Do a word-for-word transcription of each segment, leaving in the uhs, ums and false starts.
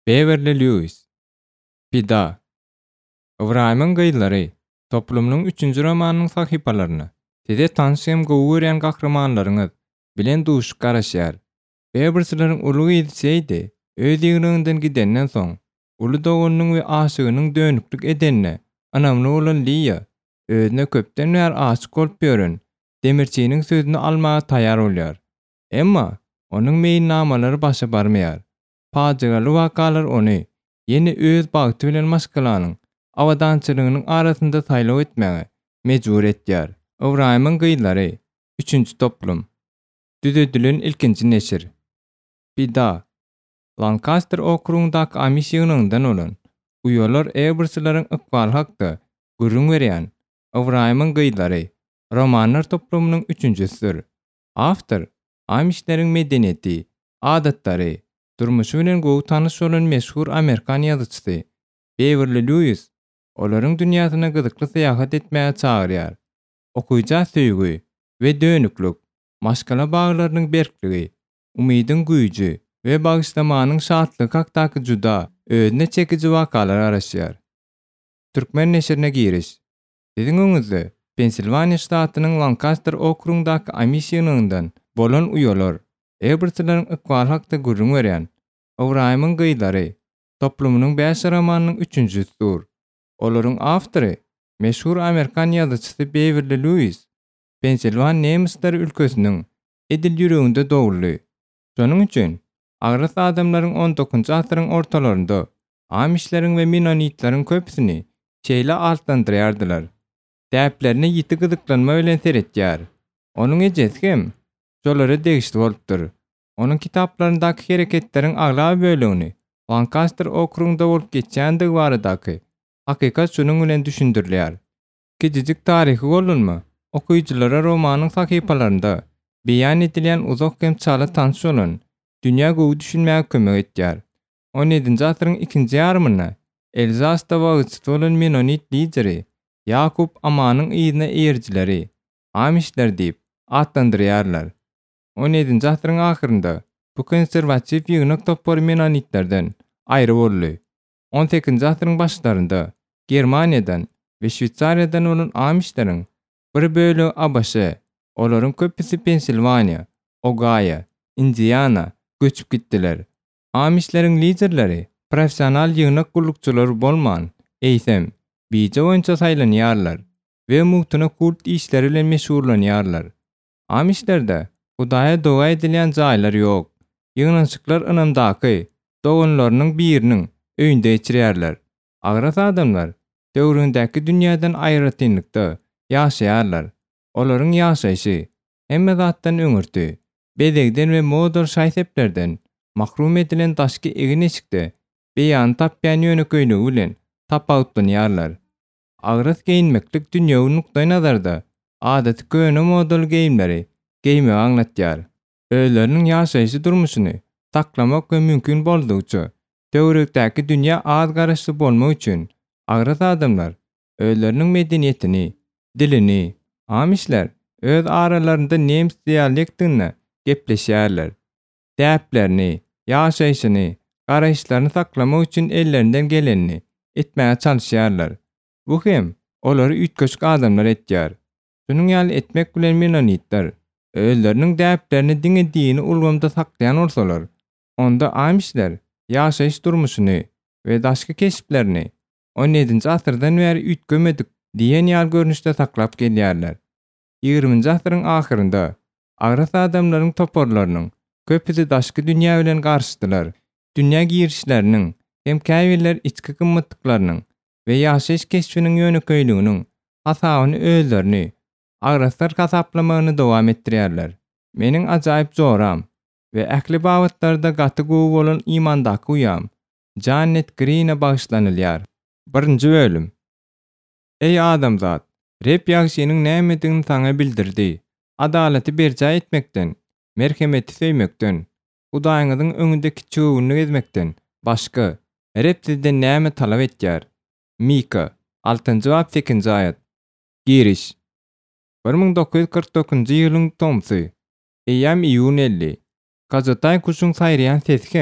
Beverly Lewis. Pida. Ibrahim'ın gıylary. Toplumnyň üçünji romanynyň sahypalaryny tede tanşym gowuryan gahrmanlaryňyz bilen duşup garaşýar. Bebersilerin ulugy ýetseýdi, öz ýygynyňdan gidenden soň, uly doganyň we aşygynyň dönüklük edenine anamly bolan Liya, özüne köpden bäri aşyk bolup ýören demirçiniň sözüni almaga taýýar bolýar. Emma onuň meýilnamalary başa barmaýar. Pajagaly wakalar ony ýene öz bagty bilen maşgalanyň awadançylygynyň arasynda saýlaw etmäge mejbur etýär. Ibrahim'ın gıylary. üçünji toplum. Düzedilen ilkinji neşir. Pida. Lancaster okrugyndaky Amish ýygynyňdan bolan uýalar ebersilerin ykbal hakda gürrüň berýän Ibrahim'ın gıylary romanlar toplumynyň üçünjisidir. Awtor Amishleriň medeniýeti, adatlary, durmuşy bilen gowy tanyş bolan meşhur Amerikan ýazgıçysy Beverly Lewis olaryň dünýäsyna gyzykly seýahat etmäge çagyrýar. Okuyja söýgü we dönüklük, maşgala baglarynyň berkligi, umydyň güýji we bagışlamanyň şatlygy hakdaky juda özüne çekiji wakalar araşýar. Türkmen neşirine giriş. Siziň öňüzde Pensilvania ştatynyň Lancaster okrugyndaky Amish ýygynyňdan bolan uýalar ebersilerin ykbal hakda gürrüň berýän Ibrahim'ın gıylary toplumynyň beş romanynyň üçünjisidir. Olaryň awtory meşhur Amerikan ýazgıçysy Beverly Lewis, Pensilvania nemisleri ülkesiniň edil ýüreginde doguldy. Şonuň üçin agras adamlaryň on dokuzunji asyryň ortalarynda Amishleriň we Mennonitleriň köpsini şeýle altlandyrýardylar. Täplerine ýiti gyzyklanma bilen seretýär. Onuň ejesi hem şolara degişli bolupdyr. Onuň kitaplaryndaky hereketleriň aglaby bölegini Lancaster okrugynda bolup geçýändigi baradaky hakykat şonuň bilen düşündirilýär. Kijijik taryhy bolunmy? Okuyjylara romanyň sahypalarynda beýan edilýän uzak hem çala tanış bolan dünýä gowy düşünmäge kömek etýär. on ýedinji asyryň ikinji ýarymyna Elzasda wagtçy bolan Mennonit lideri Yakub Amanyň ýygyna erjileri Amishler diýip atlandyrýarlar. on ýedinji asyryň ahyrynda bu konserwatiw ýygynak topar Mennonitlerden aýry boldy. on sekizinji asyryň başlarynda Germaniýadan we Şwitsariýadan bolan Amishleriň bir bölegi Abaşa, olaryň köpüsi Pensilvania, Ohio, Indiana göçüp gitdiler. Amishleriň liderleri professional ýygynak gullukçylar bolman, eýsem biýje boýunça saýlanýarlar we muhtuna kult işleri bilen meşhurlanýarlar. Amishlerde Hudaýa doga edilýän jaýlar ýok. Ýygnançyklar ynamdaky doganlarynyň biriniň öýünde geçirýärler. Agras adamlar döwründäki dünýäden aýratynlykda ýaşaýarlar. Olaryň ýaşaýşy hemme zatdan öňürti, bedegden we modal şaýseplerden mahrum edilen daşky egin eşikde beýan tapýan ýöneköýligi bilen tapawutlanýarlar. Agras geyinmeklik dünýäwi nukdaý nazarda adaty köne modal geyimleri geyime aňlatýar. Öýleriniň ýaşaýşy durmuşyny taklamak we mümkin boldugyça döwrekdäki dünýä az garaşly bolmak üçin agras adamlar öýleriniň medeniýetini, dilini, Amishler öz aralarynda nemis dialektini gepleşýärler. Täplerini, ýaşaýşyny, garaşlaryny saklamak üçin ellerinden gelenini etmäge çalyşýarlar. Bu hem olary ütköşük adamlar etýär. Şunuň ýaly etmek bilen Mennonitler öýleriniň täplerini diňe dini ulgamda saklayan bolsalar, onda Amishler ýaşaýyş durmuşyny we daşky keşiplerini on ýedinji asyrdan bäri ütgemedik diýen ýaly görnüşde saklap gelýärler. ýygrüminji asyryň ahyrynda agras adamlaryň toporlarynyň köpüsi daşky dünýä bilen garşydylar. Dünýä girişleriniň hem käýbirler içki gymmatlyklarynyň we ýaşaýyş keşfiniň ýöneköýliginiň hasabyny özlerini agraslar hasaplamagyny dowam etdirýärler. Meniň ajaýyp joram we ähli babatlarda gaty gowy bolan imandaky uýam Janet Green'e bagyşlanylýar. birinji bölüm. Ey adamzat, rep ýagşynyň nämedigini taňa bildirdi. Adalaty berjä etmekden, merhemeti söýmekden, Hudaýyňyzyň öňünde kiçigini gezmekden başga rep sizden näme talap etýär? Mika, altynjy bab sekinji aýat. Giriş. bir ming dokuz yüz kırk dokuzunji ýylyň tomsy. Eýam iýun elli. Gazatay kuşuň saýrayan seskem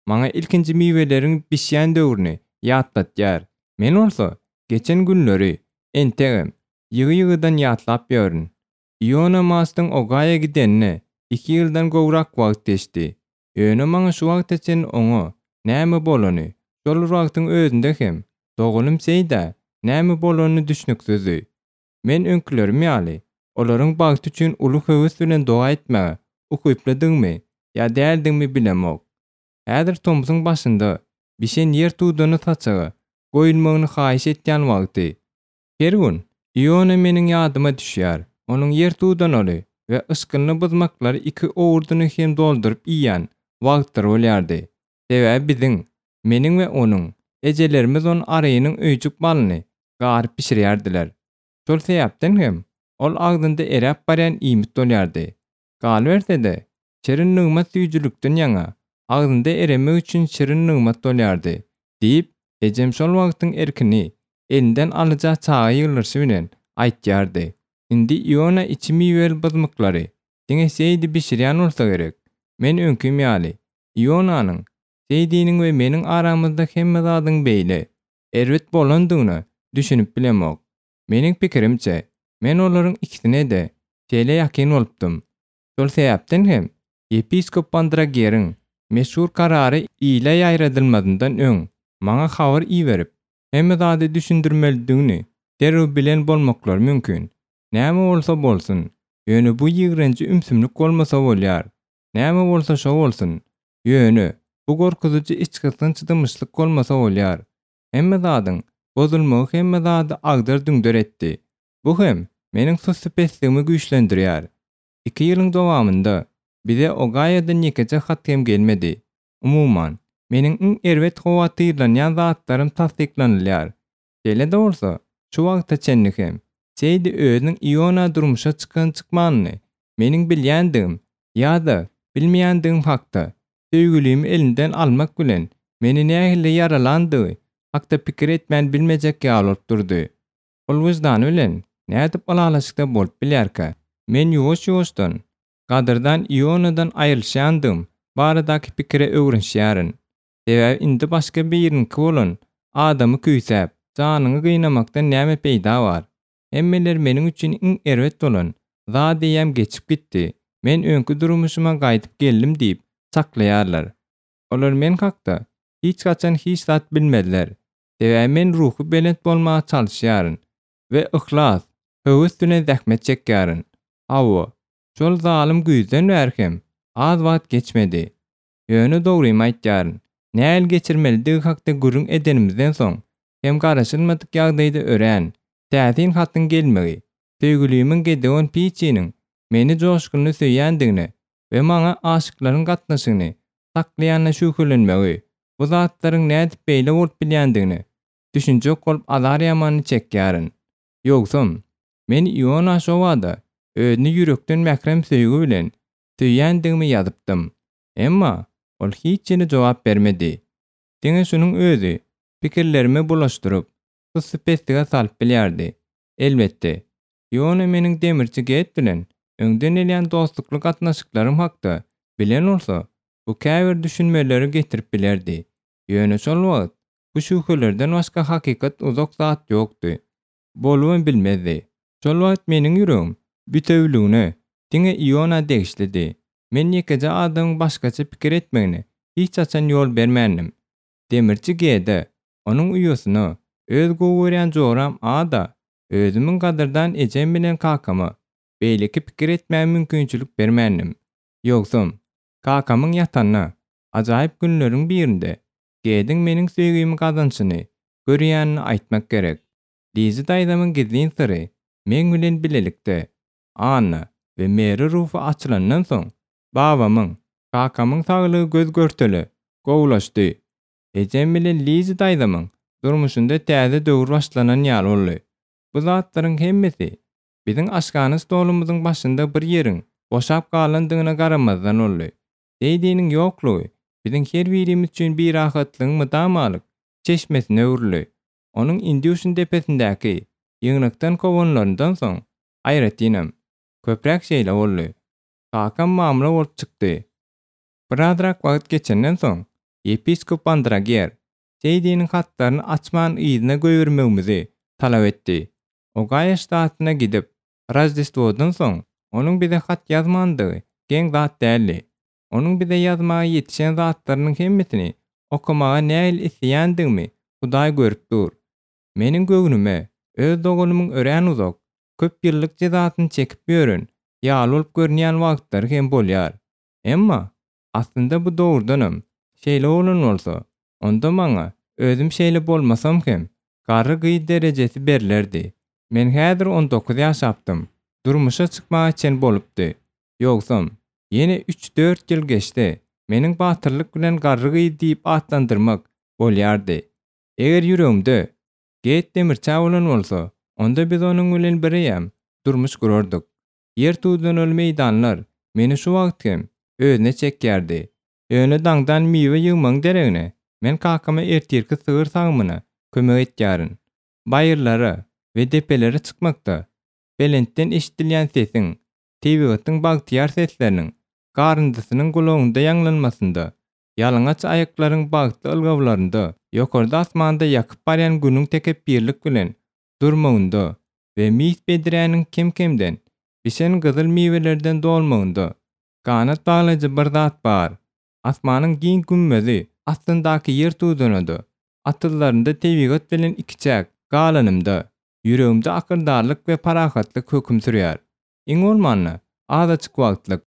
maňa ilkinji miweleriň bişýän döwrüni ýatlatýar. Men bolsa geçen günleri entegem ýygy-ýygydan ýatlap ýörün. Iona Mastyň Ogaýa gidenine iki ýyldan gowrak wagt geçdi. Öňe maňa şu wagt için oňa näme bolany, şol wagtyň özünde hem dogunum seýda näme bolany düşnüksüzi. Men öňkülerim ýaly, olaryň bagty üçin uly höwes bilen doga etmäge ukypladymmy ýa däldigmi bilemok. Häzir Tomsyň başynda bişen ýer tuğdany saçaga goýulmagyny haýyş etýän wagty. Her gün Iona meniň ýadyma düşýär. Onuň ýer tuğdany we yskyny buzmaklar iki owurduny hem dolduryp iýýän wagtlar bolýardy. Sebäbi biziň, meniň we onuň ejelerimiz on araýynyň öýjük balyny garyp pişirýärdiler. Şol sebäpden hem ol agdynda eräp barýan iýmit bolýardy. Galbersede çerin nygmat süýjülükden ýaňa agdynda eremek üçin çerin nygmat bolýardy diýip ejem şol wagtyň erkini elinden alajak çağa ýygyrsy bilen aýtýardy. Indi Iona içimi ýöl buzmaklary diňe seýdi bişirýän bolsa gerek. Men öňküm ýaly Ionanyň seýdiniň we meniň aramyzda hemme zadyň beýle erwet bolandygyny düşünüp bilemok. Meniň pikirimçe men olaryň ikisine de şeýle ýakyn bolupdym. Şol sebäpden hem episkop Pandrageryň meşhur karary ýyle ýaýradylmadyndan öň maňa habar iýerip hemme zady düşündirmelidigini derhal bilen bolmaklar mümkin. Näme bolsa bolsun, ýöne bu ýygrenji ümsümlik bolmasa bolýar. Näme bolsa şo bolsun, ýöne bu gorkuzyjy içgirden çydymyşlyk bolmasa bolýar. Hemme zadyň bozulmagy hemme zady agdar düňder etdi. Bu hem meniň susupesligimi güýçlendirýär. iki ýylyň dowamynda bize Ogaýadan ýekeje hat hem gelmedi. Umuman, meniň iň erwet howatyrlanýan zatlarym tasdiklanylýar. Şeýle de bolsa, şu wagta çenlik hem seýdi özüniň Iona durmuşa çykan çykmanyny meniň bilýändigim ýa-da bilmeýändigim hakda söýgülimi elinden almak bilen meni nähili yaralandygy hakda pikir etmän bilmejek ýalyp durdy. Ol wyzdan bilen nädip alalaşykda bolup bilýärkä. Men ýoş-ýoşdan gadyrdan Iona'dan aýrylşandym, baradaky pikire öwrenşýärin. Sebäbi indi başga bir ýeriniňki bolan adamy küýsäp, janyny gynnamakdan näme peýda bar? Emmeler meniň üçin iň erwet bolan zadyýam geçip gitdi. Men öňkü durmuşyma gaýdyp geldim diýip saklaýarlar. Olar men hakda hiç gaçan hiç zat bilmediler. Sebäbi men ruhy belent bolmaga çalyşýaryn we ihlas, höwes düne zähmet çekýäryn. Awa, şol zalim güýden bärkem az wagt geçmedi. Ýöne dogrymy aýtýaryn. Näil geçirmelidigi hakda gürüň edenimizden soň hem garaşylmadyk ýagdaýda ören täzin hatyň gelmegi, söýgülimiň gedeon piçiniň meni joşkuny söýýändigini we maňa aşyklaryň gatnaşygyny saklaýanyna şükrlenmegi, bu zatlaryň nädip beýle bolup bilýändigini düşünjek bolup azar ýamany çekýäryn. Ýogsam, men Iona şo wada özüni ýürekden mäkrem söýgü bilen söýýändigimi ýazypdym. Emma ol hiçini jogap bermedi. Diňe şunyň özü pikirlerimi bulaşdyryp susupestiga salyp bilýärdi. Elbetde, Iona meniň demirçi get bilen öňden elýän dostlukly gatnaşyklarym hakda bilen bolsa, bu käbir düşünmeleri getirip bilerdi. Ýöne şol wagt bu şükrlerden başga hakykat uzak zat ýokdy. Bolumy bilmezdi. Şol wagt meniň ýüregim bütewligine diňe Iona degişledi. Men ýekeje adam başgaça pikir etmegine hiç açan ýol bermändim. Demirçi gede onuň uýusyny öz gowurýan joram ada özümiň gadyrdan ejem bilen kakamy beýleki pikir etmän mümkinçilik bermändim. Ýogsam, kakamyň ýatanyna ajaýyp günleriň birinde gediň meniň söýgümi gazançyny görýänini aýtmak gerek. Lizi daýdamyň gizlin syry men bilen bilelikde. Anna we meri ruhy açylandan soň babamyň, kakamyň saglygy göz görteli gowlaşdy. Ejem bilen Lizi daýdamyň durmuşynda täze döwür başlanan ýaly boldy. Bu zatlaryň hemmesi biziň aşgany stolumyzyň başynda bir ýeriň boşap galandygyna garamazdan boldy. Seýdiniň ýoklugy biziň her birimiz üçin bir rahatlygyň mydamalyk çeşmesine öwrüli. Onuň Indiýusyň tepesindäki ýygnykdan kowunlaryndan soň aýratynam. Köprek şeýle boldy. Kakam mamla bolup çykdy. Birazrak wagt geçenden soň Episkop Andragier Seydinin hatlaryny açman ýyzyna göýürmegimizi talap etdi. O Gaýa ştatyna gidip, Razdestwodan soň onuň bize hat ýazmandygy geň zat däldi. Onuň bize ýazmagy ýetişen zatlarynyň hemmesini okumaga näil isleýändigimi Hudaý görüp dur. Meniň göwnüme öz dogunumyň örän uzak, köp ýyllyk jezatyny çekip ýören, ýaly bolup görnýän wagtlary hem bolýar. Emma aslynda bu dogrudanam şeýle bolan bolsa, onda maňa özüm şeýle bolmasam hem garry gyý derejesi berilerdi. Men häzir on dokuz ýaş apdym. Durmuşa çykmagy için bolupdy. Ýogsam, ýene üç dört ýyl geçdi. Meniň batyrlyk bilen garry gyý diýip atlandyrmak bolýardy. Eger ýüregimde Geýt demirçä bolan bolsa, onda biz onuň bilen birem durmuş gurardyk. Yer tuýdan öl meýdanlar meni şu wagt hem özüne çekýärdi. Öňe daňdan miwe ýygmaň deregine men kakama ertirki sygyr sagmyna kömek etýärin. Baýyrlara we depelere çykmakda belentden eşdilýän sesiň, tebigatyň bagtyar sesleriniň garyndysynyň gulagyňda ýanglanmasynda, ýalňaç aýaklaryň bagty ylgawlarynda, ýokarda asmanda ýakyp barýan günüň tekep birlik bilen durmagynda we mis bediräniň kem-kemden bişen gyzyl miwelerden dolmagynda kanat baglaýjy bir zat bar. Asmanyň giň gümmezi aslyndaky yer tuýdanydy. Atyllarynda tebigat bilen ikiçäk galanymda ýüregimde akyrdarlyk we parahatlyk höküm sürýär. Iň bolmany azaçyk wagtlyk